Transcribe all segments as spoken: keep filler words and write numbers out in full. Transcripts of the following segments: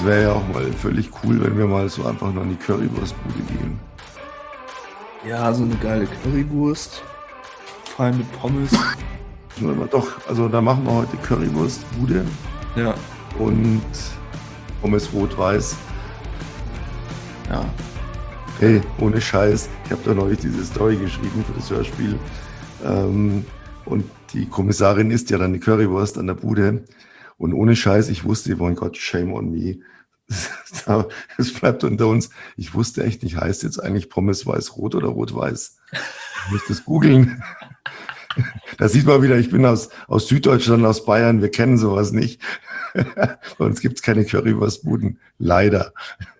Das wäre ja auch mal völlig cool, wenn wir mal so einfach noch in die Currywurstbude gehen. Ja, so eine geile Currywurst, vor allem mit Pommes. Doch, also da machen wir heute Currywurstbude. Ja. Und Pommes rot-weiß. Ja. Hey, ohne Scheiß, ich habe da neulich diese Story geschrieben für das Hörspiel. Ähm, und die Kommissarin isst ja dann die Currywurst an der Bude. Und ohne Scheiß, ich wusste, mein Gott, shame on me. Es bleibt unter uns. Ich wusste echt nicht, heißt jetzt eigentlich Pommes weiß-rot oder rot-weiß? Ich muss das googeln. Da sieht man wieder, ich bin aus, aus Süddeutschland, aus Bayern, wir kennen sowas nicht. Bei uns gibt es keine Currywurstbuden, leider.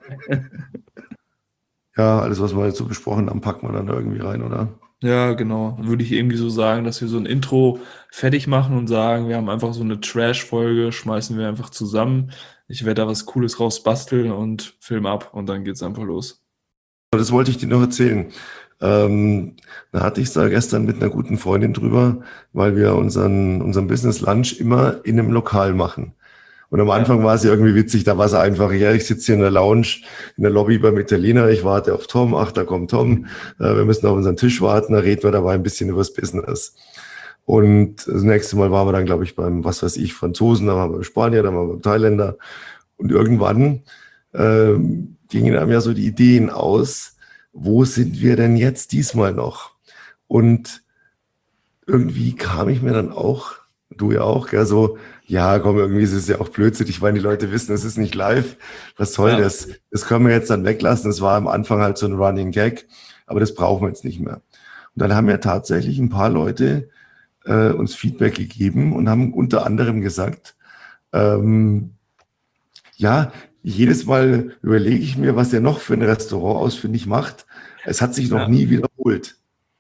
Ja, alles, was wir jetzt so besprochen haben, packen wir dann irgendwie rein, oder? Ja, genau. Dann würde ich irgendwie so sagen, dass wir so ein Intro fertig machen und sagen, wir haben einfach so eine Trash-Folge, schmeißen wir einfach zusammen. Ich werde da was Cooles raus basteln und film ab und dann geht's einfach los. Das wollte ich dir noch erzählen. Ähm, da hatte ich es da gestern mit einer guten Freundin drüber, weil wir unseren, unseren Business Lunch immer in einem Lokal machen. Und am Anfang ja. war es ja irgendwie witzig, da war es einfach, ja, ich sitze hier in der Lounge, in der Lobby beim Italiener, ich warte auf Tom, ach, da kommt Tom, äh, wir müssen auf unseren Tisch warten, da reden wir dabei ein bisschen über das Business. Und das nächste Mal waren wir dann, glaube ich, beim, was weiß ich, Franzosen, dann waren wir beim Spanier, dann waren wir beim Thailänder. Und irgendwann äh, gingen einem ja so die Ideen aus, wo sind wir denn jetzt diesmal noch? Und irgendwie kam ich mir dann auch, du ja auch, gell, so, ja, komm, irgendwie ist es ja auch Blödsinnig, weil die Leute wissen, es ist nicht live. Was soll ja. das? Das können wir jetzt dann weglassen. Das war am Anfang halt so ein Running Gag, aber das brauchen wir jetzt nicht mehr. Und dann haben ja tatsächlich ein paar Leute äh, uns Feedback gegeben und haben unter anderem gesagt, ähm, ja, jedes Mal überlege ich mir, was er noch für ein Restaurant ausfindig macht. Es hat sich noch ja. nie wiederholt.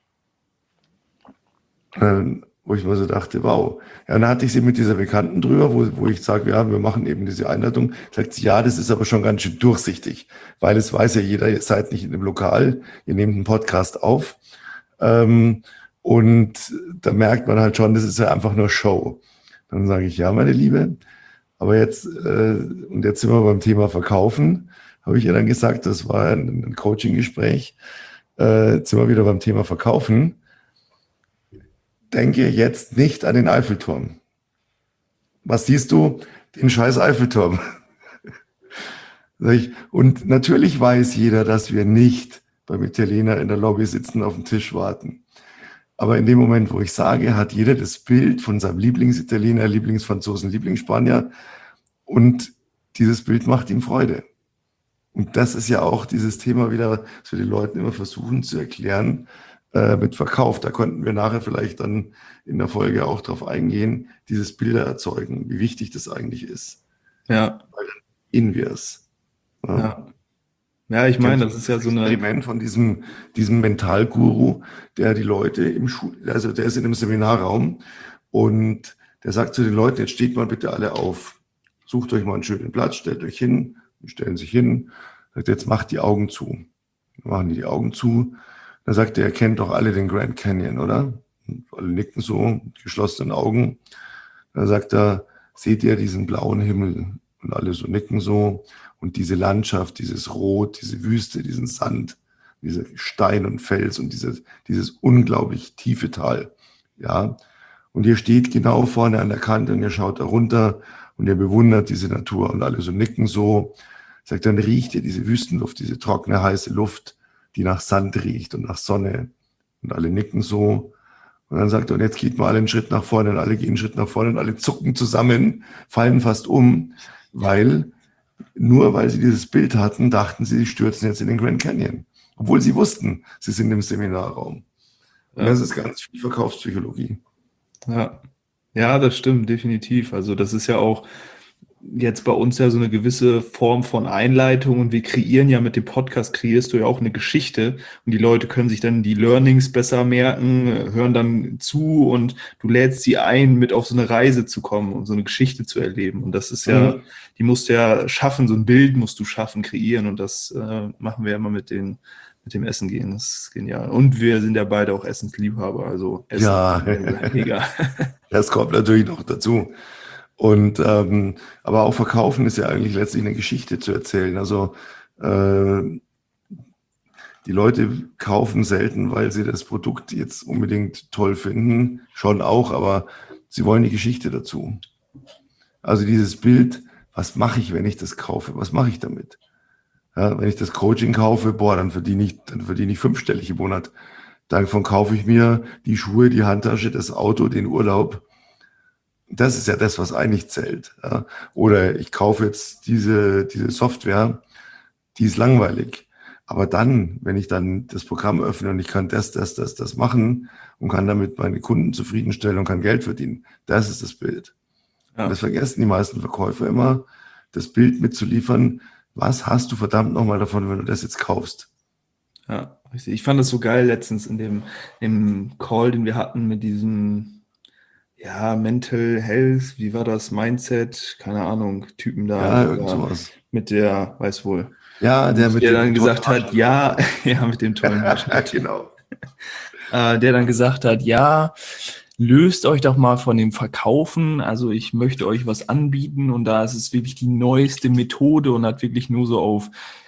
Ähm, wo ich mir so dachte, wow. Ja, dann hatte ich sie mit dieser Bekannten drüber, wo, wo ich sage, ja, wir machen eben diese Einladung. Sagt sie, ja, das ist aber schon ganz schön durchsichtig, weil es weiß ja jeder, ihr seid nicht in einem Lokal, ihr nehmt einen Podcast auf. Ähm, und da merkt man halt schon, das ist ja einfach nur Show. Dann sage ich, ja, meine Liebe, aber jetzt, äh, und jetzt sind wir beim Thema Verkaufen, habe ich ihr dann gesagt, das war ein, ein Coaching-Gespräch, äh, jetzt sind wir wieder beim Thema Verkaufen. Denke jetzt nicht an den Eiffelturm. Was siehst du? Den scheiß Eiffelturm. Und natürlich weiß jeder, dass wir nicht beim Italiener in der Lobby sitzen, auf dem Tisch warten. Aber in dem Moment, wo ich sage, hat jeder das Bild von seinem Lieblingsitaliener, Lieblingsfranzosen, Lieblingsspanier und dieses Bild macht ihm Freude. Und das ist ja auch dieses Thema wieder, was wir den Leuten immer versuchen zu erklären, mit Verkauf. Da könnten wir nachher vielleicht dann in der Folge auch drauf eingehen, dieses Bilder erzeugen, wie wichtig das eigentlich ist. Ja. Weil dann sehen wir es. Ja. ja. Ja, ich meine, das ist ja so ein Experiment von diesem, diesem Mentalguru, der die Leute im Schul, also der ist in einem Seminarraum und der sagt zu den Leuten, jetzt steht mal bitte alle auf, sucht euch mal einen schönen Platz, stellt euch hin, stellen sich hin, sagt, jetzt macht die Augen zu. Dann machen die die Augen zu. Da sagt er, ihr kennt doch alle den Grand Canyon, oder? Und alle nicken so, mit geschlossenen Augen. Dann sagt er, seht ihr diesen blauen Himmel? Und alle so nicken so. Und diese Landschaft, dieses Rot, diese Wüste, diesen Sand, diese Stein und Fels und dieses, dieses unglaublich tiefe Tal. Ja. Und ihr steht genau vorne an der Kante und ihr schaut da runter und ihr bewundert diese Natur. Und alle so nicken so. Sagt, dann riecht ihr diese Wüstenluft, diese trockene, heiße Luft, die nach Sand riecht und nach Sonne. Und alle nicken so. Und dann sagt er, und jetzt geht mal alle einen Schritt nach vorne und alle gehen einen Schritt nach vorne und alle zucken zusammen, fallen fast um, weil, nur weil sie dieses Bild hatten, dachten sie, sie stürzen jetzt in den Grand Canyon. Obwohl sie wussten, sie sind im Seminarraum. Und ja. das ist ganz viel Verkaufspsychologie. Ja. Ja, das stimmt, definitiv. Also das ist ja auch jetzt bei uns ja so eine gewisse Form von Einleitung und wir kreieren ja mit dem Podcast, kreierst du ja auch eine Geschichte und die Leute können sich dann die Learnings besser merken, hören dann zu und du lädst sie ein, mit auf so eine Reise zu kommen und so eine Geschichte zu erleben und das ist ja, mhm. die musst du ja schaffen, so ein Bild musst du schaffen, kreieren und das äh, machen wir immer mit den mit dem Essen gehen, das ist genial. Und wir sind ja beide auch Essensliebhaber, also Essen. Ja, mega. Das kommt natürlich noch dazu. Und ähm, aber auch verkaufen ist ja eigentlich letztlich eine Geschichte zu erzählen. Also äh, die Leute kaufen selten, weil sie das Produkt jetzt unbedingt toll finden, schon auch, aber sie wollen die Geschichte dazu. Also dieses Bild, was mache ich, wenn ich das kaufe? Was mache ich damit? Ja, wenn ich das Coaching kaufe, boah, dann verdiene ich, dann verdiene ich fünfstellig im Monat. Davon kaufe ich mir die Schuhe, die Handtasche, das Auto, den Urlaub. Das ist ja das, was eigentlich zählt. Ja. Oder ich kaufe jetzt diese, diese Software, die ist langweilig. Aber dann, wenn ich dann das Programm öffne und ich kann das, das, das, das machen und kann damit meine Kunden zufriedenstellen und kann Geld verdienen, das ist das Bild. Ja. Und das vergessen die meisten Verkäufer immer, das Bild mitzuliefern. Was hast du verdammt nochmal davon, wenn du das jetzt kaufst? Ja, richtig. Ich fand das so geil letztens in dem, im Call, den wir hatten mit diesem, ja, Mental Health, wie war das, Mindset, keine Ahnung, Typen da. Ja, irgend sowas. Mit der, weiß wohl. Ja, der mit der dem dann gesagt hat, ja, ja, mit dem tollen genau. Äh, der dann gesagt hat, ja, löst euch doch mal von dem Verkaufen, also ich möchte euch was anbieten und da ist es wirklich die neueste Methode und hat wirklich nur so auf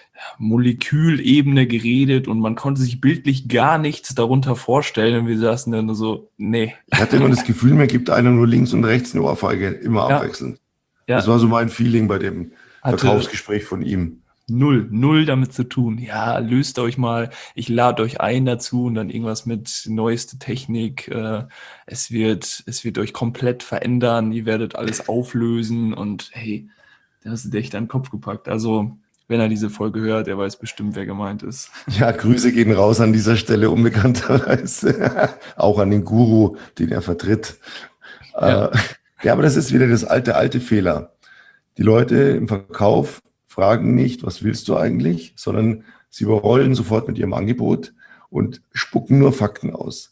Molekülebene geredet und man konnte sich bildlich gar nichts darunter vorstellen und wir saßen dann nur so, nee. Ich hatte immer das Gefühl, mir gibt einer nur links und rechts eine Ohrfeige, immer Ja. abwechselnd. Ja. Das war so mein Feeling bei dem Hatte Verkaufsgespräch von ihm. Null, null damit zu tun. Ja, löst euch mal, ich lade euch ein dazu und dann irgendwas mit neueste Technik. Äh, es wird, es wird euch komplett verändern, ihr werdet alles auflösen und hey, da hast du dir echt an den Kopf gepackt. Also, wenn er diese Folge hört, er weiß bestimmt, wer gemeint ist. Ja, Grüße gehen raus an dieser Stelle, unbekannterweise. Auch an den Guru, den er vertritt. Ja. Äh, ja, aber das ist wieder das alte, alte Fehler. Die Leute im Verkauf fragen nicht, was willst du eigentlich, sondern sie überrollen sofort mit ihrem Angebot und spucken nur Fakten aus.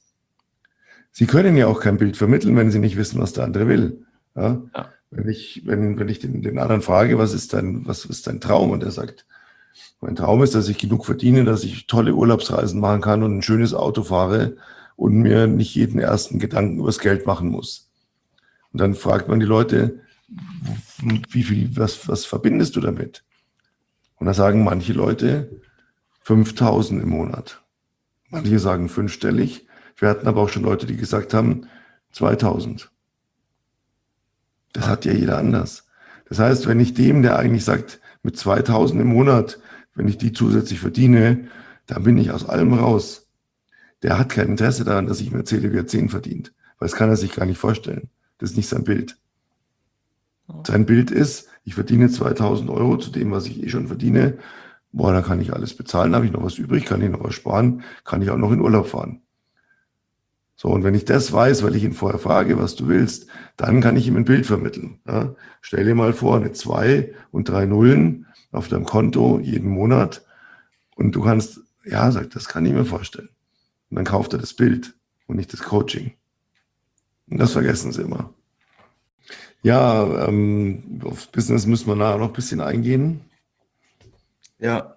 Sie können ja auch kein Bild vermitteln, wenn sie nicht wissen, was der andere will. Ja? Ja. Wenn ich, wenn, wenn ich den, den anderen frage, was ist dein, was ist dein Traum? Und er sagt, mein Traum ist, dass ich genug verdiene, dass ich tolle Urlaubsreisen machen kann und ein schönes Auto fahre und mir nicht jeden ersten Gedanken übers Geld machen muss. Und dann fragt man die Leute, wie viel, was, was verbindest du damit? Und da sagen manche Leute fünftausend im Monat. Manche sagen fünfstellig. Wir hatten aber auch schon Leute, die gesagt haben zweitausend. Das hat ja jeder anders. Das heißt, wenn ich dem, der eigentlich sagt, mit zweitausend im Monat, wenn ich die zusätzlich verdiene, dann bin ich aus allem raus. Der hat kein Interesse daran, dass ich mir erzähle, wie er zehn verdient. Weil das kann er sich gar nicht vorstellen. Das ist nicht sein Bild. Sein Bild ist, ich verdiene zweitausend Euro zu dem, was ich eh schon verdiene. Boah, da kann ich alles bezahlen, habe ich noch was übrig, kann ich noch was sparen, kann ich auch noch in Urlaub fahren. So, und wenn ich das weiß, weil ich ihn vorher frage, was du willst, dann kann ich ihm ein Bild vermitteln. Ja? Stell dir mal vor, eine zwei und drei Nullen auf deinem Konto jeden Monat und du kannst, ja, sagt, das kann ich mir vorstellen. Und dann kauft er das Bild und nicht das Coaching. Und das vergessen sie immer. Ja, ähm, aufs Business müssen wir nachher noch ein bisschen eingehen. Ja.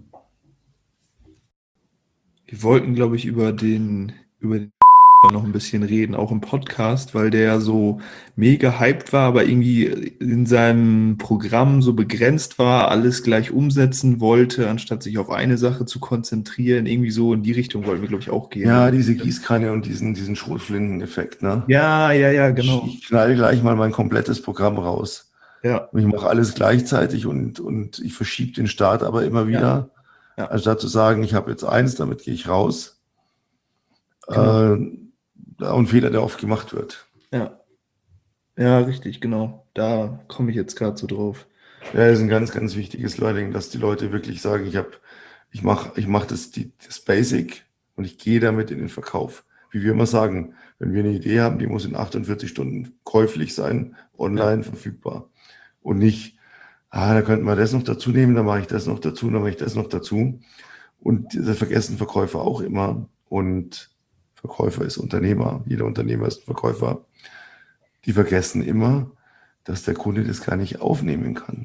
Wir wollten, glaube ich, über den, über den noch ein bisschen reden, auch im Podcast, weil der ja so mega hyped war, aber irgendwie in seinem Programm so begrenzt war, alles gleich umsetzen wollte, anstatt sich auf eine Sache zu konzentrieren. Irgendwie so in die Richtung wollten wir, glaube ich, auch gehen. Ja, diese Gießkanne und diesen, diesen Schrotflinten-Effekt, ne? Ja, ja, ja, genau. Ich knall gleich mal mein komplettes Programm raus. Ja. Und ich mache alles gleichzeitig und, und ich verschiebe den Start aber immer wieder. Ja. Ja. Anstatt zu sagen, ich habe jetzt eins, damit gehe ich raus. Genau. Äh, ein Fehler, der oft gemacht wird. Ja, ja, richtig, genau. Da komme ich jetzt gerade so drauf. Ja, das ist ein ganz, ganz wichtiges Learning, dass die Leute wirklich sagen, ich habe, ich mache ich mach das, die, das Basic und ich gehe damit in den Verkauf. Wie wir immer sagen, wenn wir eine Idee haben, die muss in achtundvierzig Stunden käuflich sein, online ja. verfügbar. Und nicht, ah, da könnten wir das noch dazu nehmen, dann mache ich das noch dazu, dann mache ich das noch dazu. Und das vergessen Verkäufer auch immer. Und Verkäufer ist Unternehmer, jeder Unternehmer ist ein Verkäufer. Die vergessen immer, dass der Kunde das gar nicht aufnehmen kann.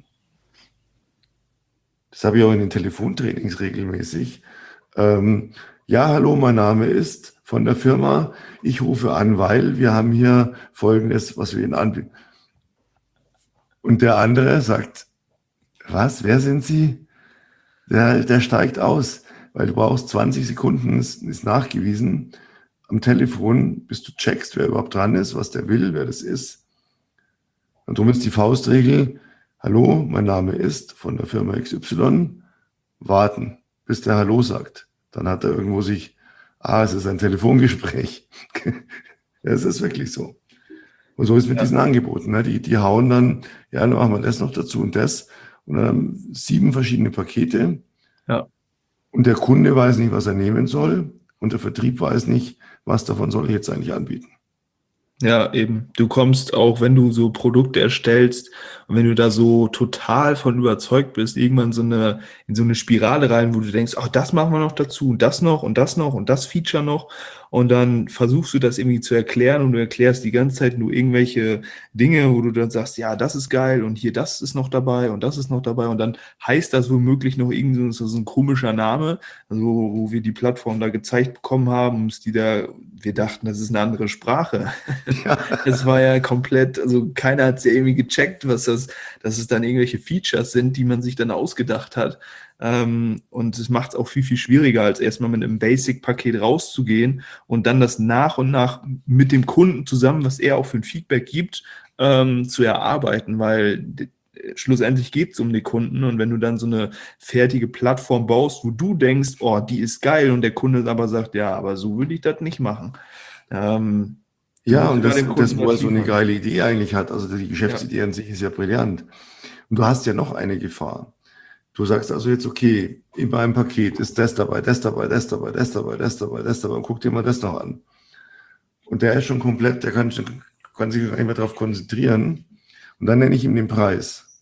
Das habe ich auch in den Telefontrainings regelmäßig. Ähm, ja, hallo, mein Name ist von der Firma. Ich rufe an, weil wir haben hier Folgendes, was wir Ihnen anbieten. Und der andere sagt, was, wer sind Sie? Der, der steigt aus, weil du brauchst zwanzig Sekunden, ist, ist nachgewiesen, am Telefon, bis du checkst, wer überhaupt dran ist, was der will, wer das ist. Und darum ist die Faustregel, hallo, mein Name ist von der Firma X Y, warten, bis der Hallo sagt. Dann hat er irgendwo sich, ah, es ist ein Telefongespräch. Es ist wirklich so. Und so ist mit Ja. diesen Angeboten. Ne? Die, die hauen dann, ja, dann machen wir das noch dazu und das. Und dann haben sieben verschiedene Pakete. Ja. Und der Kunde weiß nicht, was er nehmen soll. Und der Vertrieb weiß nicht, was davon soll ich jetzt eigentlich anbieten. Ja, eben. Du kommst auch, wenn du so Produkte erstellst und wenn du da so total von überzeugt bist, irgendwann so eine, in so eine Spirale rein, wo du denkst, ach, das machen wir noch dazu und das noch und das noch und das Feature noch. Und dann versuchst du das irgendwie zu erklären und du erklärst die ganze Zeit nur irgendwelche Dinge, wo du dann sagst, ja, das ist geil und hier das ist noch dabei und das ist noch dabei und dann heißt das womöglich noch irgendwie so, so ein komischer Name, also wo wir die Plattform da gezeigt bekommen haben, uns die da, wir dachten, das ist eine andere Sprache. Ja. Es war ja komplett, also keiner hat es ja irgendwie gecheckt, was das, dass es dann irgendwelche Features sind, die man sich dann ausgedacht hat. Ähm, und es macht es auch viel, viel schwieriger, als erstmal mit einem Basic-Paket rauszugehen und dann das nach und nach mit dem Kunden zusammen, was er auch für ein Feedback gibt, ähm, zu erarbeiten, weil d- schlussendlich geht es um die Kunden und wenn du dann so eine fertige Plattform baust, wo du denkst, oh, die ist geil und der Kunde aber sagt, ja, aber so würde ich das nicht machen. Ähm, Du Ja, musst und immer das, dem das, Kunden wo er was so eine liefern. geile Idee eigentlich hat, also die Geschäftsidee an sich ist ja brillant. Und du hast ja noch eine Gefahr. Du sagst also jetzt, okay, in meinem Paket ist das dabei, das dabei, das dabei, das dabei, das dabei, das dabei, und guck dir mal das noch an. Und der ist schon komplett, der kann, kann sich gar nicht mehr darauf konzentrieren. Und dann nenne ich ihm den Preis.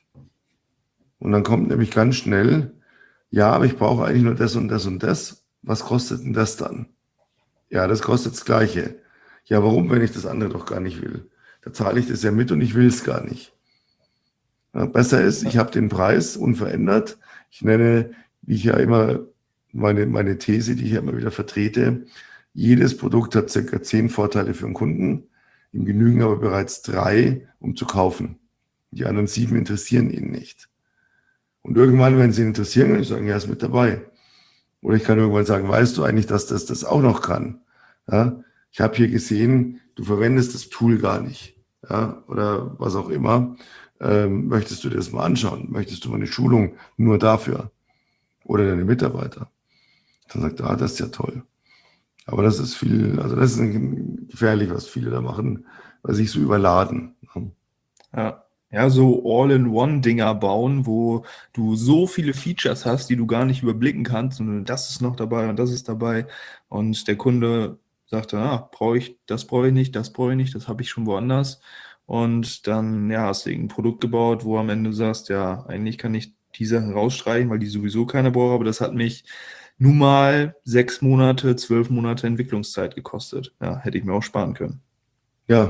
Und dann kommt nämlich ganz schnell, ja, aber ich brauche eigentlich nur das und das und das. Was kostet denn das dann? Ja, das kostet das Gleiche. Ja, warum, wenn ich das andere doch gar nicht will? Da zahle ich das ja mit und ich will es gar nicht. Ja, besser ist, ich habe den Preis unverändert. Ich nenne, wie ich ja immer meine, meine These, die ich ja immer wieder vertrete, jedes Produkt hat circa zehn Vorteile für den Kunden. Ihm genügen aber bereits drei, um zu kaufen. Die anderen sieben interessieren ihn nicht. Und irgendwann, wenn sie ihn interessieren, kann ich sagen, ja, ist mit dabei. Oder ich kann irgendwann sagen, weißt du eigentlich, dass das das auch noch kann? Ja, ich habe hier gesehen, du verwendest das Tool gar nicht. Ja, oder was auch immer. Ähm, möchtest du dir das mal anschauen? Möchtest du mal eine Schulung nur dafür? Oder deine Mitarbeiter? Dann sagt er, ah, das ist ja toll. Aber das ist viel, also das ist gefährlich, was viele da machen, weil sie sich so überladen. Ja. Ja, so All-in-One-Dinger bauen, wo du so viele Features hast, die du gar nicht überblicken kannst und das ist noch dabei und das ist dabei und der Kunde sagt dann, ah, brauche ich, das brauche ich nicht, das brauche ich nicht, das habe ich schon woanders und dann, ja, hast du ein Produkt gebaut, wo am Ende du sagst, ja, eigentlich kann ich die Sachen rausstreichen, weil die sowieso keiner braucht, aber das hat mich nun mal sechs Monate, zwölf Monate Entwicklungszeit gekostet. Ja, hätte ich mir auch sparen können. Ja.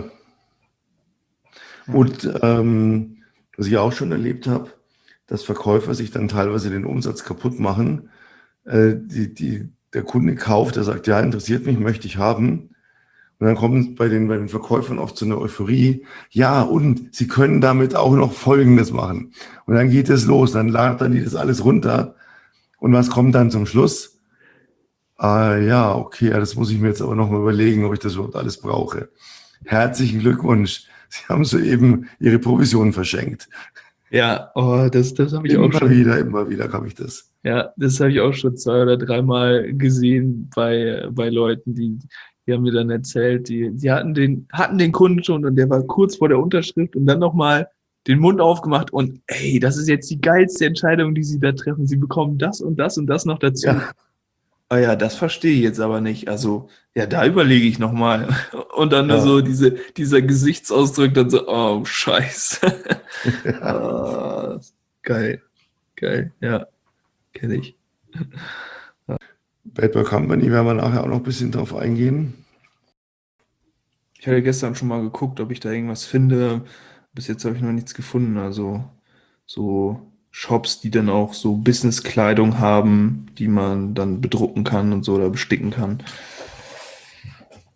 Und ähm, was ich auch schon erlebt habe, dass Verkäufer sich dann teilweise den Umsatz kaputt machen. Äh, die, die, der Kunde kauft, der sagt, ja, interessiert mich, möchte ich haben. Und dann kommt bei den, bei den Verkäufern oft so eine Euphorie. Ja, und sie können damit auch noch Folgendes machen. Und dann geht es los, dann laden dann die das alles runter. Und was kommt dann zum Schluss? Ah, ja, okay, ja, das muss ich mir jetzt aber noch mal überlegen, ob ich das überhaupt alles brauche. Herzlichen Glückwunsch. Sie haben soeben Ihre Provision verschenkt. Ja, oh, das, das habe ich Immer auch schon. wieder, immer wieder kam ich das. Ja, das habe ich auch schon zwei oder dreimal gesehen bei, bei Leuten, die, die haben mir dann erzählt, die, die hatten den, hatten den Kunden schon und der war kurz vor der Unterschrift und dann nochmal den Mund aufgemacht und ey, das ist jetzt die geilste Entscheidung, die Sie da treffen. Sie bekommen das und das und das noch dazu. Ja, Ah ja, das verstehe ich jetzt aber nicht. Also, ja, da überlege ich nochmal. Und dann nur ja. so diese, dieser Gesichtsausdruck, dann so, oh, Scheiße. Ja. Ah, geil, geil, ja, kenne ich. Bad Boy Company werden wir nachher auch noch ein bisschen drauf eingehen. Ich hatte gestern schon mal geguckt, ob ich da irgendwas finde. Bis jetzt habe ich noch nichts gefunden. Also so Shops, die dann auch so Business-Kleidung haben, die man dann bedrucken kann und so oder besticken kann.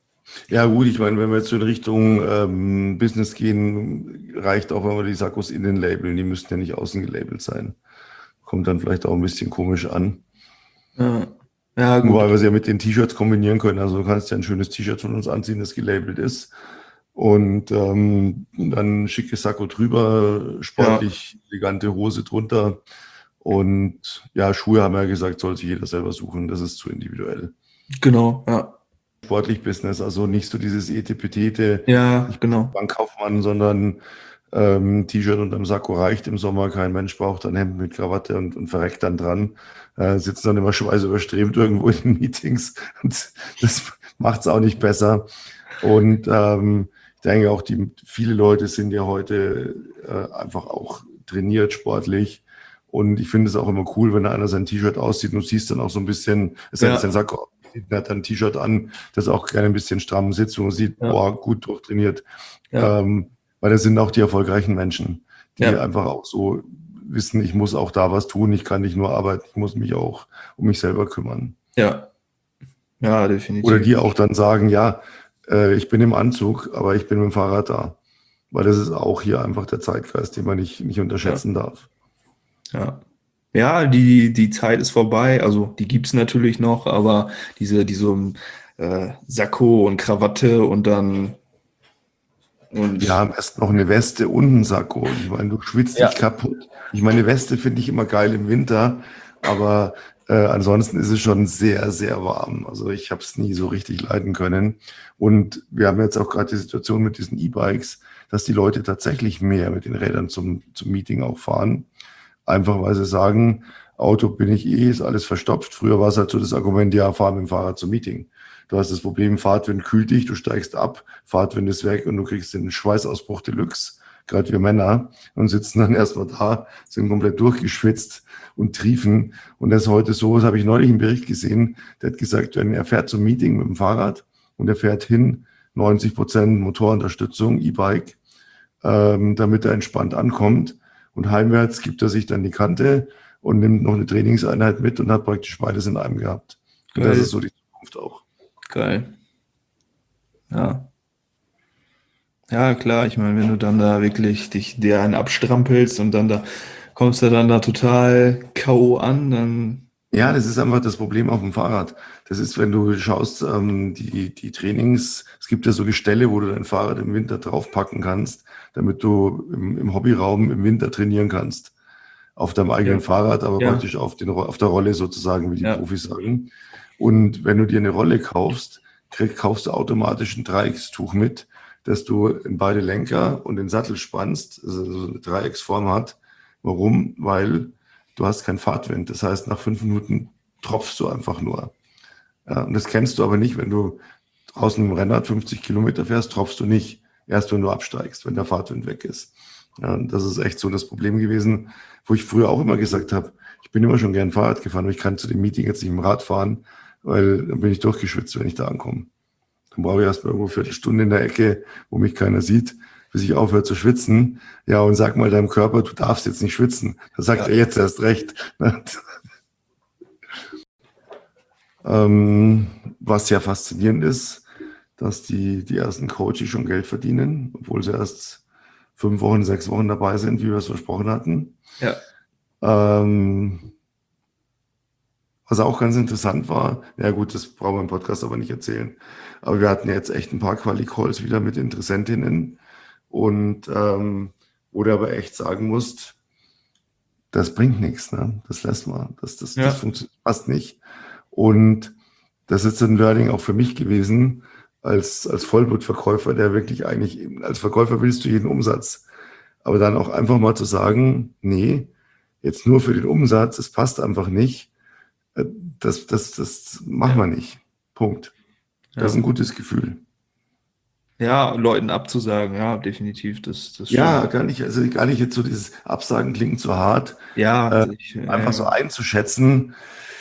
Ja gut, ich meine, wenn wir jetzt so in Richtung ähm, Business gehen, reicht auch, wenn wir die Sakkos innen labeln. Die müssten ja nicht außen gelabelt sein. Kommt dann vielleicht auch ein bisschen komisch an. Ja, ja gut. Wobei wir sie ja mit den T-Shirts kombinieren können. Also du kannst ja ein schönes T-Shirt von uns anziehen, das gelabelt ist. Und ähm, dann schickes Sakko drüber, Ja, sportlich elegante Hose drunter. Und ja, Schuhe haben wir ja gesagt, soll sich jeder selber suchen. Das ist zu individuell. genau, ja. Sportlich Business, also nicht so dieses Etepetete, Ja, ich bin genau. Bankkaufmann, sondern ähm, T-Shirt unterm Sakko reicht im Sommer. Kein Mensch braucht ein Hemd mit Krawatte und, und verreckt dann dran. Äh, sitzen dann immer schweißüberströmt irgendwo in den Meetings. Und das macht es auch nicht besser. Und ähm, ich denke auch, die, viele Leute sind ja heute äh, einfach auch trainiert, sportlich. Und ich finde es auch immer cool, wenn einer sein T-Shirt aussieht und du siehst dann auch so ein bisschen, es hat sein Ja, Sakko, er hat ein T-Shirt an, das auch gerne ein bisschen stramm sitzt, wo man sieht, ja, boah, gut durchtrainiert. ja, Ähm, weil das sind auch die erfolgreichen Menschen, die ja, einfach auch so wissen, ich muss auch da was tun, ich kann nicht nur arbeiten, ich muss mich auch um mich selber kümmern. ja, ja, Oder definitiv. die auch dann sagen, ja, äh, ich bin im Anzug, aber ich bin mit dem Fahrrad da. Weil das ist auch hier einfach der Zeitgeist, den man nicht, nicht Ja, unterschätzen darf. ja. Ja, die, die Zeit ist vorbei. Also die gibt's natürlich noch, aber diese, diese äh, Sakko und Krawatte und dann Ja, und am besten noch eine Weste und ein Sakko. Ich meine, du schwitzt ja, dich kaputt. Ich meine, eine Weste finde ich immer geil im Winter, aber äh, ansonsten ist es schon sehr, sehr warm. Also ich habe es nie so richtig leiden können. Und wir haben jetzt auch gerade die Situation mit diesen E-Bikes, dass die Leute tatsächlich mehr mit den Rädern zum, zum Meeting auch fahren. Einfach weil sie sagen, Auto bin ich eh, ist alles verstopft. Früher war es halt so das Argument, ja, fahr mit dem Fahrrad zum Meeting. Du hast das Problem, Fahrtwind kühlt dich, du steigst ab, Fahrtwind ist weg und du kriegst den Schweißausbruch Deluxe, gerade wir Männer, und sitzen dann erstmal da, sind komplett durchgeschwitzt und triefen. Und das ist heute so, das habe ich neulich einen Bericht gesehen, der hat gesagt, wenn er fährt zum Meeting mit dem Fahrrad und er fährt hin, neunzig Prozent Motorunterstützung, E-Bike, ähm, damit er entspannt ankommt. Und heimwärts gibt er sich dann die Kante und nimmt noch eine Trainingseinheit mit und hat praktisch beides in einem gehabt. Und das ist geil, so die Zukunft auch. geil. Ja. Ja, klar, ich meine, wenn du dann da wirklich dich dir einen abstrampelst und dann da kommst du dann da total K O an, dann Ja, das ist einfach das Problem auf dem Fahrrad. Das ist, wenn du schaust, ähm, die, die Trainings, es gibt ja so Gestelle, wo du dein Fahrrad im Winter draufpacken kannst, damit du im, im Hobbyraum im Winter trainieren kannst. Auf deinem eigenen ja, Fahrrad, aber ja, praktisch auf, den, Ro- auf der Rolle sozusagen, wie die ja, Profis sagen. Und wenn du dir eine Rolle kaufst, krieg, kaufst du automatisch ein Dreieckstuch mit, dass du in beide Lenker und den Sattel spannst, also so eine Dreiecksform hat. Warum? Weil du hast keinen Fahrtwind. Das heißt, nach fünf Minuten tropfst du einfach nur. Ja, und das kennst du aber nicht, wenn du draußen im Rennrad fünfzig Kilometer fährst, tropfst du nicht. Erst wenn du absteigst, wenn der Fahrtwind weg ist. Ja, und das ist echt so das Problem gewesen, wo ich früher auch immer gesagt habe, ich bin immer schon gern Fahrrad gefahren, aber ich kann zu dem Meeting jetzt nicht im Rad fahren, weil dann bin ich durchgeschwitzt, wenn ich da ankomme. Dann brauche ich erstmal irgendwo eine Viertelstunde in der Ecke, wo mich keiner sieht, bis ich aufhöre zu schwitzen. Ja, und sag mal deinem Körper, du darfst jetzt nicht schwitzen. Da sagt ja, er jetzt erst recht. ähm, was ja faszinierend ist, dass die, die ersten Coaches schon Geld verdienen, obwohl sie erst fünf Wochen, sechs Wochen dabei sind, wie wir es versprochen hatten. ja, Ähm, was auch ganz interessant war, ja gut, das brauchen wir im Podcast aber nicht erzählen, aber wir hatten jetzt echt ein paar Quali-Calls wieder mit Interessentinnen und ähm, wo du aber echt sagen musst, das bringt nichts, ne? Das lässt man, das, das, das ja, funktioniert fast nicht. Und das ist ein Learning auch für mich gewesen, als, als Vollblutverkäufer, der wirklich eigentlich, als Verkäufer willst du jeden Umsatz, aber dann auch einfach mal zu sagen, nee, jetzt nur für den Umsatz, es passt einfach nicht, äh, das, das, das machen wir ja, nicht. Punkt. Das ist ja. ein gutes Gefühl. Ja, Leuten abzusagen, ja, definitiv, das, das Ja, stimmt. gar nicht, also gar nicht jetzt so dieses Absagen klingt zu hart, Ja, äh, ich, einfach so äh, einzuschätzen,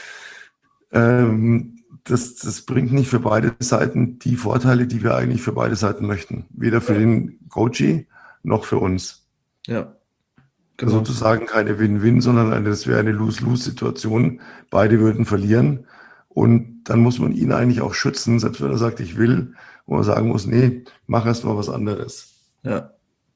ähm, das, das bringt nicht für beide Seiten die Vorteile, die wir eigentlich für beide Seiten möchten. Weder für ja, den Coachee noch für uns. ja, genau so. Sozusagen keine Win-Win, sondern eine, das wäre eine Lose-Lose-Situation. Beide würden verlieren. Und dann muss man ihn eigentlich auch schützen, selbst wenn er sagt, ich will, wo man sagen muss, nee, mach erst mal was anderes. Ja.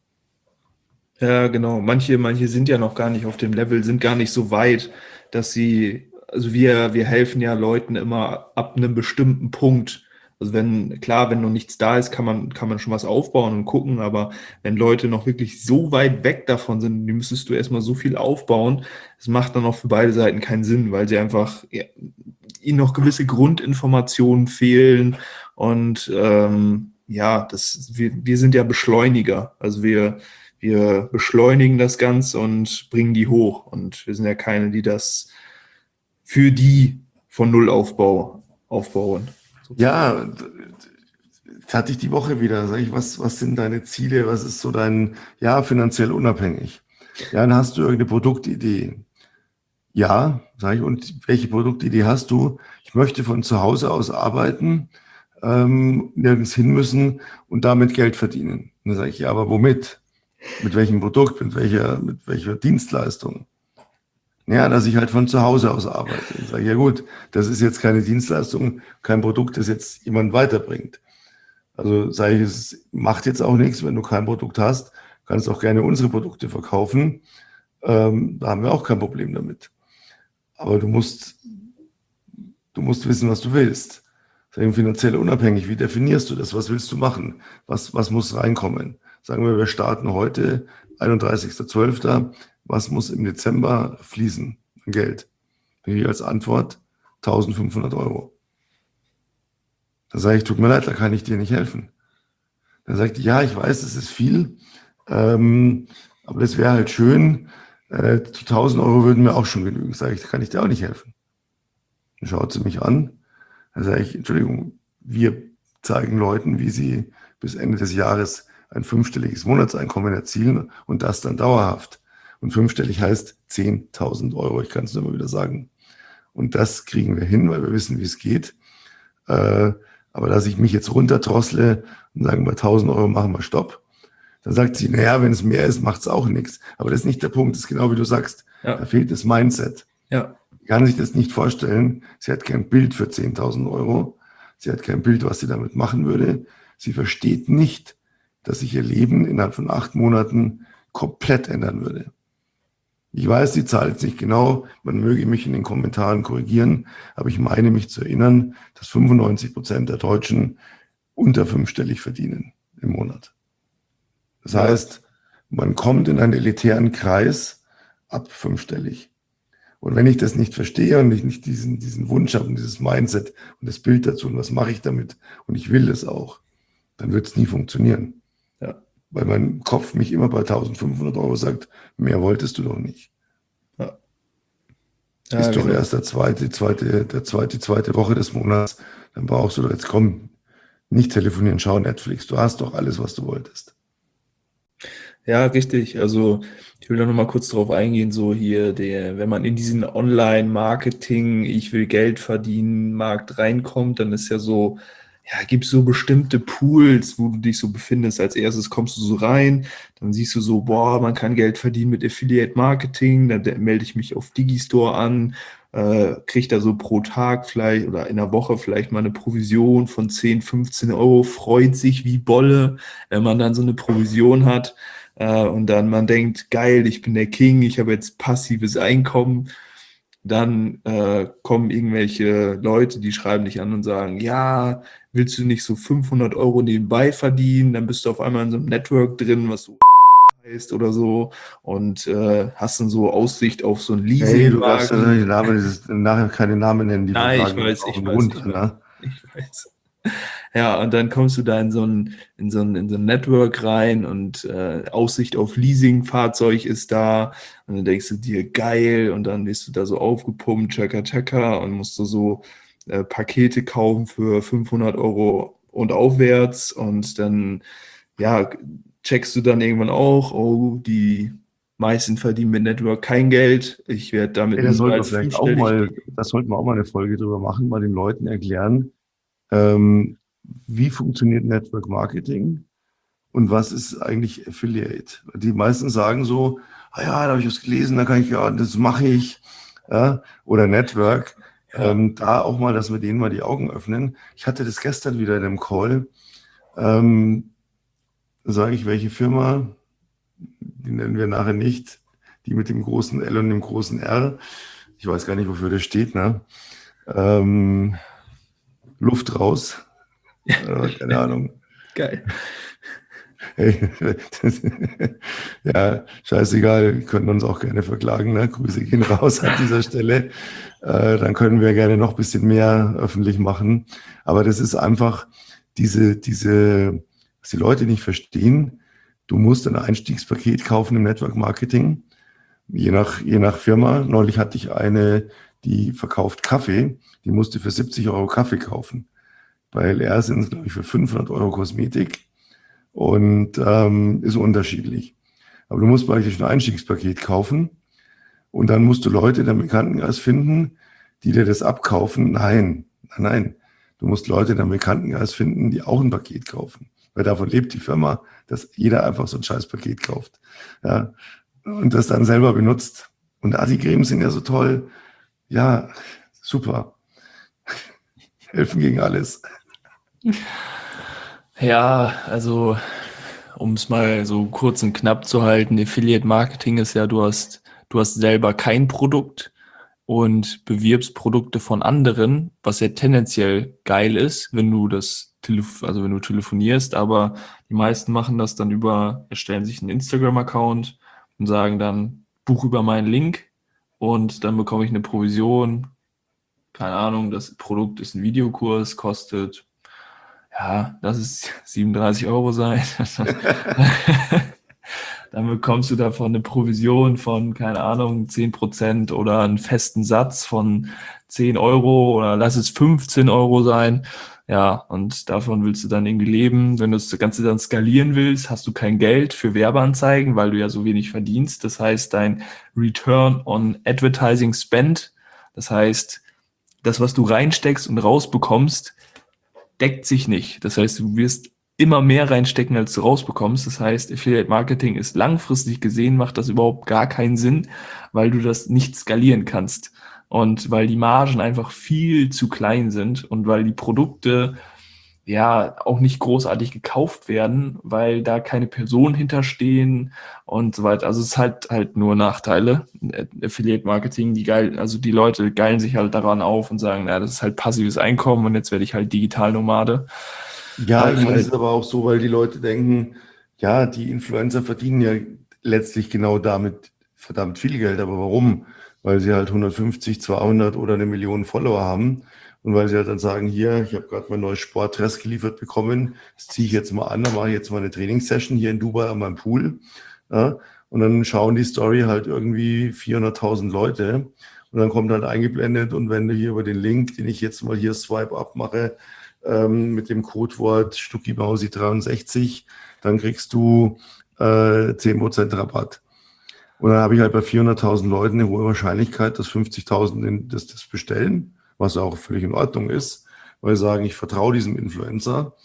Ja, genau. Manche, manche sind ja noch gar nicht auf dem Level, sind gar nicht so weit, dass sie, also wir, wir helfen ja Leuten immer ab einem bestimmten Punkt. Also wenn, klar, wenn noch nichts da ist, kann man, kann man schon was aufbauen und gucken, aber wenn Leute noch wirklich so weit weg davon sind, die müsstest du erstmal so viel aufbauen, es macht dann auch für beide Seiten keinen Sinn, weil sie einfach, ja, ihnen noch gewisse Grundinformationen fehlen und ähm, ja, das, wir, wir sind ja Beschleuniger, also wir Wir beschleunigen das Ganze und bringen die hoch. Und wir sind ja keine, die das für die von Null Aufbau aufbauen. Ja, das hatte ich die Woche wieder. Sag ich, was, was sind deine Ziele? Was ist so dein, ja, finanziell unabhängig? Ja, dann hast du irgendeine Produktidee. Ja, sage ich, und welche Produktidee hast du? Ich möchte von zu Hause aus arbeiten, ähm, nirgends hin müssen und damit Geld verdienen. Und dann sage ich, ja, aber womit? Mit welchem Produkt, mit welcher, mit welcher Dienstleistung? Ja, dass ich halt von zu Hause aus arbeite. Ich sage, ja gut, das ist jetzt keine Dienstleistung, kein Produkt, das jetzt jemand weiterbringt. Also sage ich, es macht jetzt auch nichts, wenn du kein Produkt hast, kannst auch gerne unsere Produkte verkaufen. Ähm, da haben wir auch kein Problem damit. Aber du musst, du musst wissen, was du willst. Sag ich, finanziell unabhängig, wie definierst du das? Was willst du machen? Was, was muss reinkommen? Sagen wir, wir starten heute, einunddreißigster zwölfter Was muss im Dezember fließen an Geld? Hier als Antwort eintausendfünfhundert Euro. Da sage ich, tut mir leid, da kann ich dir nicht helfen. Dann sagt die, ja, ich weiß, das ist viel, ähm, aber das wäre halt schön. Äh, tausend Euro würden mir auch schon genügen. Sage ich, da kann ich dir auch nicht helfen. Dann schaut sie mich an. Dann sage ich, Entschuldigung, wir zeigen Leuten, wie sie bis Ende des Jahres ein fünfstelliges Monatseinkommen erzielen und das dann dauerhaft. Und fünfstellig heißt zehntausend Euro, ich kann es nur mal wieder sagen. Und das kriegen wir hin, weil wir wissen, wie es geht. Äh, aber dass ich mich jetzt runterdrossle und sagen, bei tausend Euro machen wir Stopp, dann sagt sie, naja, wenn es mehr ist, macht es auch nichts. Aber das ist nicht der Punkt, das ist genau wie du sagst. Ja. Da fehlt das Mindset. Ja. Sie kann sich das nicht vorstellen. Sie hat kein Bild für zehntausend Euro. Sie hat kein Bild, was sie damit machen würde. Sie versteht nicht, dass sich ihr Leben innerhalb von acht Monaten komplett ändern würde. Ich weiß, die Zahl ist nicht genau, man möge mich in den Kommentaren korrigieren, aber ich meine mich zu erinnern, dass fünfundneunzig Prozent der Deutschen unter fünfstellig verdienen im Monat. Das heißt, man kommt in einen elitären Kreis ab fünfstellig. Und wenn ich das nicht verstehe und ich nicht diesen, diesen Wunsch habe und dieses Mindset und das Bild dazu und was mache ich damit und ich will es auch, dann wird es nie funktionieren. Ja. Weil mein Kopf mich immer bei eintausendfünfhundert Euro sagt, mehr wolltest du doch nicht. Ja. Ja, ist genau. Doch erst der zweite, zweite, der zweite, zweite Woche des Monats, dann brauchst du doch jetzt, komm, nicht telefonieren, schau Netflix, du hast doch alles, was du wolltest. Ja, richtig. Also ich will da noch mal kurz drauf eingehen, so hier, der, wenn man in diesen Online-Marketing, ich will Geld verdienen, Markt reinkommt, dann ist ja so, ja, gibt es so bestimmte Pools, wo du dich so befindest. Als erstes kommst du so rein, dann siehst du so, boah, man kann Geld verdienen mit Affiliate Marketing, dann melde ich mich auf Digistore an, äh, kriege da so pro Tag vielleicht oder in der Woche vielleicht mal eine Provision von zehn, fünfzehn Euro, freut sich wie Bolle, wenn man dann so eine Provision hat äh, und dann man denkt, geil, ich bin der King, ich habe jetzt passives Einkommen. Dann äh, kommen irgendwelche Leute, die schreiben dich an und sagen, ja, willst du nicht so fünfhundert Euro nebenbei verdienen? Dann bist du auf einmal in so einem Network drin, was so heißt oder so und äh, hast dann so Aussicht auf so ein Leasing. Hey, du darfst ja nicht Namen, dieses, nachher keine Namen nennen, die Nein, ich weiß, ich weiß, ich weiß, ich weiß. Ja, und dann kommst du da in so ein, in so ein, in so ein Network rein und äh, Aussicht auf Leasingfahrzeug ist da und dann denkst du dir, geil, und dann bist du da so aufgepumpt, tschakka, tschakka, und musst du so äh, Pakete kaufen für fünfhundert Euro und aufwärts und dann, ja, checkst du dann irgendwann auch, oh, die meisten verdienen mit Network kein Geld, ich werde damit hey, das sollten wir vielleicht auch mal, das sollten wir auch mal eine Folge drüber machen, mal den Leuten erklären, ähm, wie funktioniert Network Marketing und was ist eigentlich Affiliate? Die meisten sagen so, ah ja, da habe ich was gelesen, da kann ich, ja, das mache ich, ja, oder Network. Ja. Ähm, da auch mal, dass wir denen mal die Augen öffnen. Ich hatte das gestern wieder in einem Call. Ähm, sage ich, welche Firma, die nennen wir nachher nicht, die mit dem großen L und dem großen R. Ich weiß gar nicht, wofür das steht, ne? Ähm, Luft raus. Äh, keine Ahnung. Geil. Hey, ja, scheißegal, wir können uns auch gerne verklagen. Ne? Grüße gehen raus an dieser Stelle. Äh, dann können wir gerne noch ein bisschen mehr öffentlich machen. Aber das ist einfach diese, diese, was die Leute nicht verstehen. Du musst ein Einstiegspaket kaufen im Network Marketing, je nach, je nach Firma. Neulich hatte ich eine, die verkauft Kaffee, die musste für siebzig Euro Kaffee kaufen. Bei L R sind es, glaube ich, für fünfhundert Euro Kosmetik. Und ähm, ist unterschiedlich. Aber du musst praktisch ein Einstiegspaket kaufen und dann musst du Leute in deinem Bekanntenkreis finden, die dir das abkaufen. Nein, nein, nein. Du musst Leute in deinem Bekanntenkreis finden, die auch ein Paket kaufen. Weil davon lebt die Firma, dass jeder einfach so ein scheiß Paket kauft. Ja, und das dann selber benutzt. Und Anti-Cremes sind ja so toll. Ja, super. Helfen gegen alles. Ja, also um es mal so kurz und knapp zu halten, Affiliate Marketing ist ja, du hast, du hast selber kein Produkt und bewirbst Produkte von anderen, was ja tendenziell geil ist, wenn du das telef- also wenn du telefonierst, aber die meisten machen das dann über, erstellen sich einen Instagram-Account und sagen dann, buch über meinen Link und dann bekomme ich eine Provision. Keine Ahnung, das Produkt ist ein Videokurs, kostet, ja, lass es siebenunddreißig Euro sein. Dann bekommst du davon eine Provision von, keine Ahnung, zehn Prozent oder einen festen Satz von zehn Euro oder lass es fünfzehn Euro sein. Ja, und davon willst du dann irgendwie leben. Wenn du das Ganze dann skalieren willst, hast du kein Geld für Werbeanzeigen, weil du ja so wenig verdienst. Das heißt, dein Return on Advertising Spend, das heißt, das, was du reinsteckst und rausbekommst, deckt sich nicht. Das heißt, du wirst immer mehr reinstecken, als du rausbekommst. Das heißt, Affiliate Marketing ist langfristig gesehen, macht das überhaupt gar keinen Sinn, weil du das nicht skalieren kannst. Und weil die Margen einfach viel zu klein sind und weil die Produkte ja auch nicht großartig gekauft werden, weil da keine Personen hinterstehen und so weiter. Also es ist halt halt nur Nachteile. Affiliate Marketing, die geil, also die Leute geilen sich halt daran auf und sagen, na, das ist halt passives Einkommen und jetzt werde ich halt Digitalnomade. Ja, Weil ich meine, es halt, ist aber auch so, weil die Leute denken, ja, die Influencer verdienen ja letztlich genau damit verdammt viel Geld. Aber warum? Weil sie halt hundertfünfzig, zweihundert oder eine Million Follower haben. Und weil sie halt dann sagen, hier, ich habe gerade mein neues Sportdress geliefert bekommen, das ziehe ich jetzt mal an, dann mache ich jetzt mal eine Trainingssession hier in Dubai an meinem Pool. Ja, und dann schauen die Story halt irgendwie vierhunderttausend Leute. Und dann kommt halt eingeblendet, und wenn du hier über den Link, den ich jetzt mal hier Swipe up mache, ähm, mit dem Codewort Stuckibausi dreiundsechzig, dann kriegst du äh, zehn Prozent Rabatt. Und dann habe ich halt bei vierhunderttausend Leuten eine hohe Wahrscheinlichkeit, dass fünfzigtausend das, das bestellen, was auch völlig in Ordnung ist, weil sie sagen, ich vertraue diesem Influencer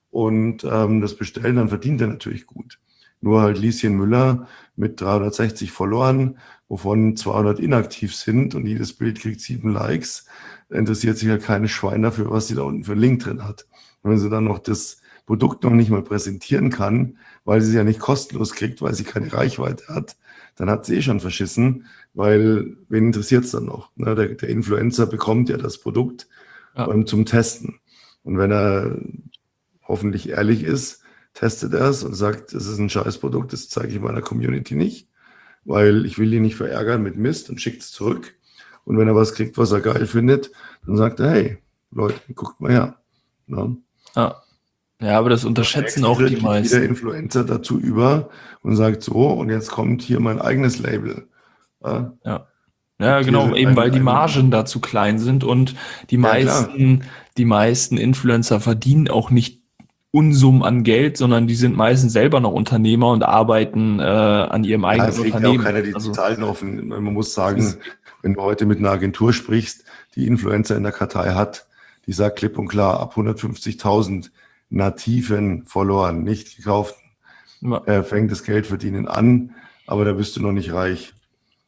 und ähm, das bestellen, dann verdient er natürlich gut. Nur halt Lieschen Müller mit dreihundertsechzig Followern, wovon zweihundert inaktiv sind und jedes Bild kriegt sieben Likes, interessiert sich halt keine Schwein dafür, was sie da unten für einen Link drin hat. Und wenn sie dann noch das Produkt noch nicht mal präsentieren kann, weil sie es ja nicht kostenlos kriegt, weil sie keine Reichweite hat, dann hat sie eh schon verschissen, weil wen interessiert es dann noch? Ne? Der, der Influencer bekommt ja das Produkt ja, ähm, zum Testen. Und wenn er hoffentlich ehrlich ist, testet er es und sagt, das ist ein Scheißprodukt, das zeige ich meiner Community nicht, weil ich will ihn nicht verärgern mit Mist, und schickt es zurück. Und wenn er was kriegt, was er geil findet, dann sagt er, hey, Leute, guckt mal her. Ne? ja. Ja, aber das unterschätzen auch die Geht jeder meisten. Influencer dazu über und sagt so, und jetzt kommt hier mein eigenes Label. Ja, Ja. Ja, gibt hier genau, eben ein, weil die ein, Margen da zu klein sind und die ja klar, meisten, die meisten Influencer verdienen auch nicht Unsummen an Geld, sondern die sind meistens selber noch Unternehmer und arbeiten äh, an ihrem ja, eigenen es legt ja auch Unternehmen. keiner die Also Zahlen offen. Man muss es sagen, ist, wenn du heute mit einer Agentur sprichst, die Influencer in der Kartei hat, die sagt klipp und klar, ab hundertfünfzigtausend nativen Followern, nicht gekauften, ja, äh, fängt das Geldverdienen an, aber da bist du noch nicht reich.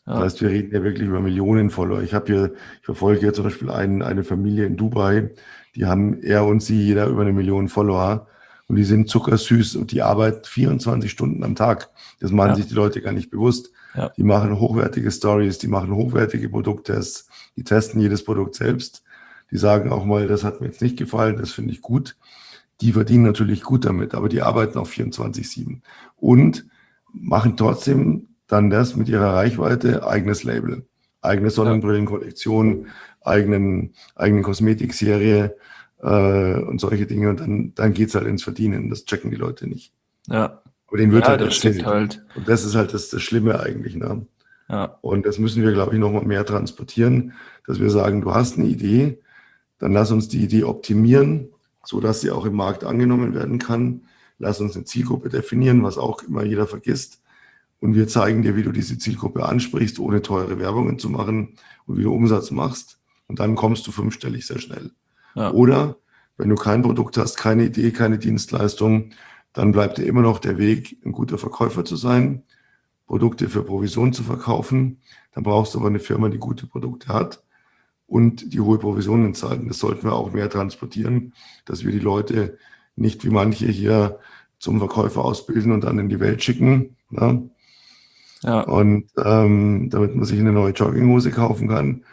Das Ja. heißt, wir reden ja wirklich über Millionen Follower. Ich habe hier, ich verfolge hier zum Beispiel einen, eine Familie in Dubai, die haben, er und sie, jeder über eine Million Follower und die sind zuckersüß und die arbeiten vierundzwanzig Stunden am Tag. Das machen sich Ja. die Leute gar nicht bewusst. Ja. Die machen hochwertige Stories, die machen hochwertige Produkttests, die testen jedes Produkt selbst. Die sagen auch mal, das hat mir jetzt nicht gefallen, das finde ich gut. Die verdienen natürlich gut damit, aber die arbeiten auch vierundzwanzig sieben und machen trotzdem dann das mit ihrer Reichweite, eigenes Label, eigene Sonnenbrillenkollektion, eigenen, eigene Kosmetikserie äh, und solche Dinge. Und dann, dann geht es halt ins Verdienen. Das checken die Leute nicht. Ja. Aber denen wird Ja, halt das stimmt erzählt. halt. Und das ist halt das, das Schlimme eigentlich. Ne? Ja. Und das müssen wir, glaube ich, noch mal mehr transportieren, dass wir sagen, du hast eine Idee, dann lass uns die Idee optimieren, sodass sie auch im Markt angenommen werden kann. Lass uns eine Zielgruppe definieren, was auch immer jeder vergisst. Und wir zeigen dir, wie du diese Zielgruppe ansprichst, ohne teure Werbungen zu machen und wie du Umsatz machst. Und dann kommst du fünfstellig sehr schnell. Ja. Oder wenn du kein Produkt hast, keine Idee, keine Dienstleistung, dann bleibt dir immer noch der Weg, ein guter Verkäufer zu sein, Produkte für Provision zu verkaufen. Dann brauchst du aber eine Firma, die gute Produkte hat und die hohe Provisionen zahlen. Das sollten wir auch mehr transportieren, dass wir die Leute nicht wie manche hier zum Verkäufer ausbilden und dann in die Welt schicken. Ne? Ja. Und ähm, damit man sich eine neue Jogginghose kaufen kann,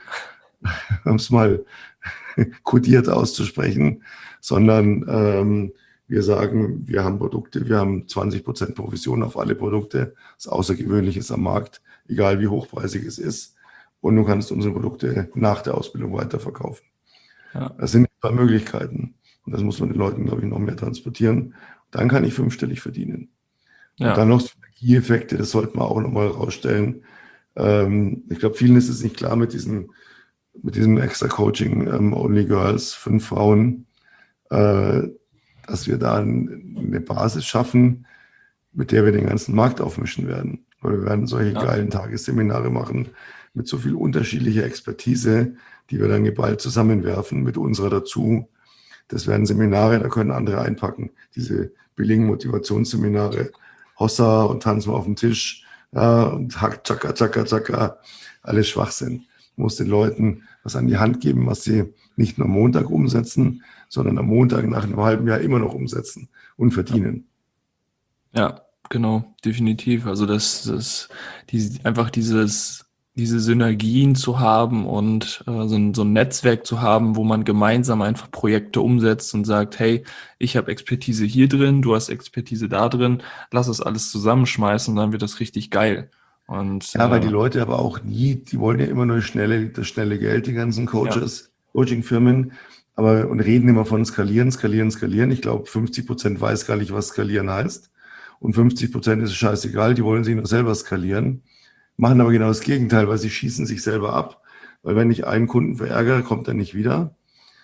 um es mal kodiert auszusprechen, sondern ähm, wir sagen, wir haben Produkte, wir haben zwanzig Prozent Provision auf alle Produkte, das Außergewöhnliches am Markt, egal wie hochpreisig es ist. Und du kannst unsere Produkte nach der Ausbildung weiterverkaufen. Ja. Das sind zwei Möglichkeiten. Und das muss man den Leuten, glaube ich, noch mehr transportieren. Dann kann ich fünfstellig verdienen. Ja. Und dann noch Synergieeffekte, das sollten wir auch nochmal rausstellen. Ähm, ich glaube, vielen ist es nicht klar mit diesem, mit diesem extra Coaching, ähm, Only Girls, fünf Frauen, äh, dass wir da ein, eine Basis schaffen, mit der wir den ganzen Markt aufmischen werden. Weil wir werden solche Ja. geilen Tagesseminare machen mit so viel unterschiedlicher Expertise, die wir dann geballt zusammenwerfen mit unserer dazu. Das werden Seminare, da können andere einpacken. Diese billigen Motivationsseminare, Hossa und tanzen wir auf dem Tisch, ja, und Hack, Chaka, Chaka, Chaka, alles Schwachsinn. Du musst den Leuten was an die Hand geben, was sie nicht nur am Montag umsetzen, sondern am Montag nach einem halben Jahr immer noch umsetzen und verdienen. Ja, genau, definitiv. Also das, das die, einfach dieses, diese Synergien zu haben und äh, so, ein, so ein Netzwerk zu haben, wo man gemeinsam einfach Projekte umsetzt und sagt, hey, ich habe Expertise hier drin, du hast Expertise da drin, lass es alles zusammenschmeißen und dann wird das richtig geil. Und Ja, weil äh, die Leute aber auch nie, die wollen ja immer nur schnelle, das schnelle Geld, die ganzen Coaches, Coaching-Firmen, aber und reden immer von skalieren, skalieren, skalieren. Ich glaube, fünfzig Prozent weiß gar nicht, was skalieren heißt. Und fünfzig Prozent ist es scheißegal, die wollen sich nur selber skalieren, machen aber genau das Gegenteil, weil sie schießen sich selber ab. Weil wenn ich einen Kunden verärgere, kommt er nicht wieder.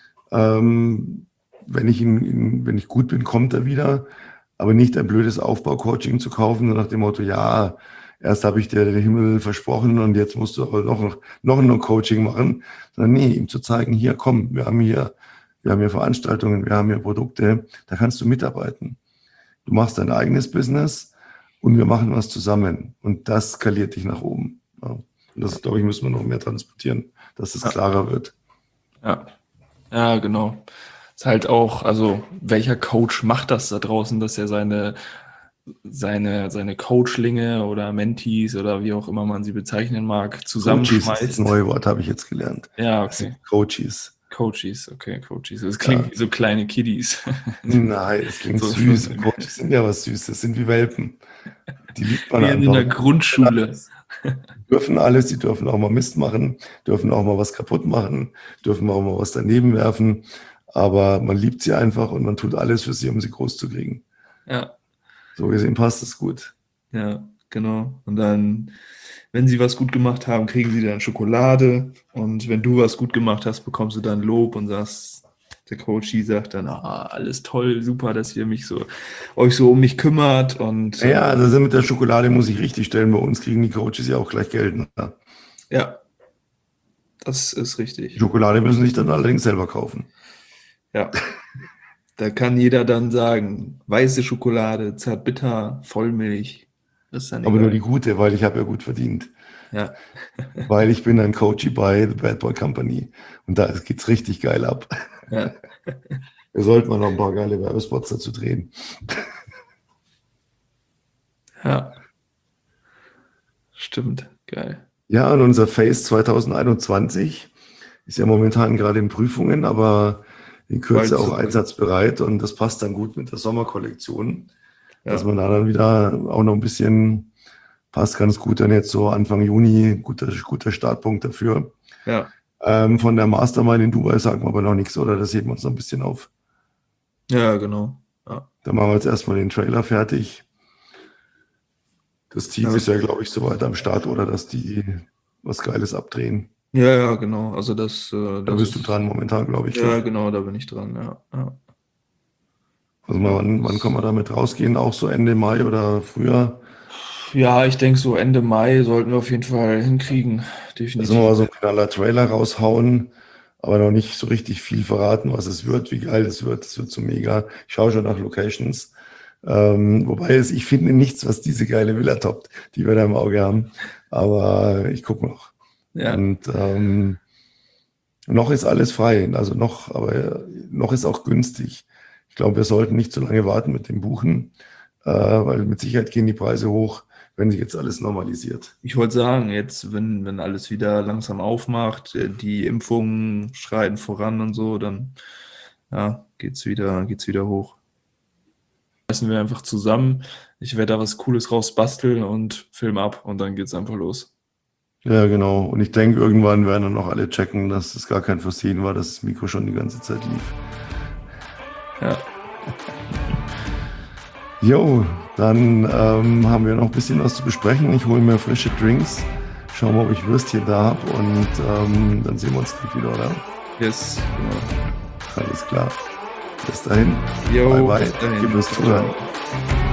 Ähm, wenn ich ihn, ihn, wenn ich gut bin, kommt er wieder. Aber nicht ein blödes Aufbau-Coaching zu kaufen, nur nach dem Motto, ja, erst habe ich dir den Himmel versprochen und jetzt musst du aber noch, noch ein Coaching machen. Sondern nee, ihm zu zeigen, hier, komm, wir haben hier, wir haben hier Veranstaltungen, wir haben hier Produkte, da kannst du mitarbeiten. Du machst dein eigenes Business und wir machen was zusammen. Und das skaliert dich nach oben. Ja. Und das, glaube ich, müssen wir noch mehr transportieren, dass es Ja. klarer wird. Ja, ja, genau. Ist halt auch, also welcher Coach macht das da draußen, dass er seine, seine, seine Coachlinge oder Mentees oder wie auch immer man sie bezeichnen mag, Coaches ist zusammenschmeißt? das neue Wort, habe ich jetzt gelernt. Ja, Das okay. sind Coaches. Coaches, okay, Coaches. Das klingt Ja. wie so kleine Kiddies. Nein, das klingt So- süß. Coaches sind ja was Süßes, das sind wie Welpen. Die liebt man Wie in einfach. der Grundschule. Die dürfen alles, die dürfen auch mal Mist machen, dürfen auch mal was kaputt machen, dürfen auch mal was daneben werfen. Aber man liebt sie einfach und man tut alles für sie, um sie groß zu kriegen. Ja, So gesehen passt es gut. ja, genau. Und dann, wenn sie was gut gemacht haben, kriegen sie dann Schokolade. Und wenn du was gut gemacht hast, bekommst du dann Lob und sagst, der Coachie sagt dann, ah, alles toll, super, dass ihr mich so, euch so um mich kümmert. Und Ja, also mit der Schokolade muss ich richtig stellen. Bei uns kriegen die Coaches ja auch gleich Geld. Ne? ja, das ist Die richtig. Schokolade müssen sich dann allerdings selber kaufen. Ja, da kann jeder dann sagen, weiße Schokolade, zartbitter, Vollmilch. Das ist dann Aber nur egal. die gute, weil ich habe ja gut verdient. Ja. Weil ich bin ein Coachy bei The Bad Boy Company. Und da geht's richtig geil ab. Ja. Wir sollten mal noch ein paar geile Werbespots dazu drehen. Ja. Stimmt. Geil. Ja, und unser Face zwanzig einundzwanzig ist ja momentan gerade in Prüfungen, aber in Kürze Bald auch so. einsatzbereit. Und das passt dann gut mit der Sommerkollektion. Ja. Dass man da dann wieder auch noch ein bisschen, passt ganz gut dann jetzt so Anfang Juni, guter, guter Startpunkt dafür. Ja. Ähm, von der Mastermind in Dubai sagen wir aber noch nichts, oder? Das heben wir uns noch ein bisschen auf. Ja, genau. Ja. Dann machen wir jetzt erstmal den Trailer fertig. Das Team Ja. ist ja, glaube ich, soweit am Start, oder dass die was Geiles abdrehen. Ja, ja, genau. Also das, äh, Da das bist du ist- dran momentan, glaube ich. Ja, gell? genau, da bin ich dran. Ja. Ja. Also mal, wann, wann kann man damit rausgehen? Auch so Ende Mai oder früher? Ja, ich denke, so Ende Mai sollten wir auf jeden Fall hinkriegen. Definitiv. Also mal so ein knaller Trailer raushauen, aber noch nicht so richtig viel verraten, was es wird, wie geil es wird. Es wird so mega. Ich schaue schon nach Locations. Ähm, wobei es, ich finde nichts, was diese geile Villa toppt, die wir da im Auge haben. Aber ich gucke noch. Ja. Und ähm, noch ist alles frei. Also noch, aber noch ist auch günstig. Ich glaube, wir sollten nicht so lange warten mit dem Buchen, äh, weil mit Sicherheit gehen die Preise hoch, wenn sich jetzt alles normalisiert. Ich wollte sagen, jetzt, wenn, wenn alles wieder langsam aufmacht, äh, die Impfungen schreiten voran und so, dann ja, geht's wieder, geht's wieder hoch. Essen wir einfach zusammen. Ich werde da was Cooles rausbasteln und film ab und dann geht's einfach los. Ja, genau. Und ich denke, irgendwann werden dann noch alle checken, dass es gar kein Versehen war, dass das Mikro schon die ganze Zeit lief. Ja, Jo, dann ähm, haben wir noch ein bisschen was zu besprechen. Ich hole mir frische Drinks, schauen mal, ob ich Würstchen da habe und ähm, dann sehen wir uns gleich wieder, oder? yes, genau. Alles klar. Bis dahin. Jo, Bye, bye. bis dahin. Ihr müsst Ciao, zuhören. ciao.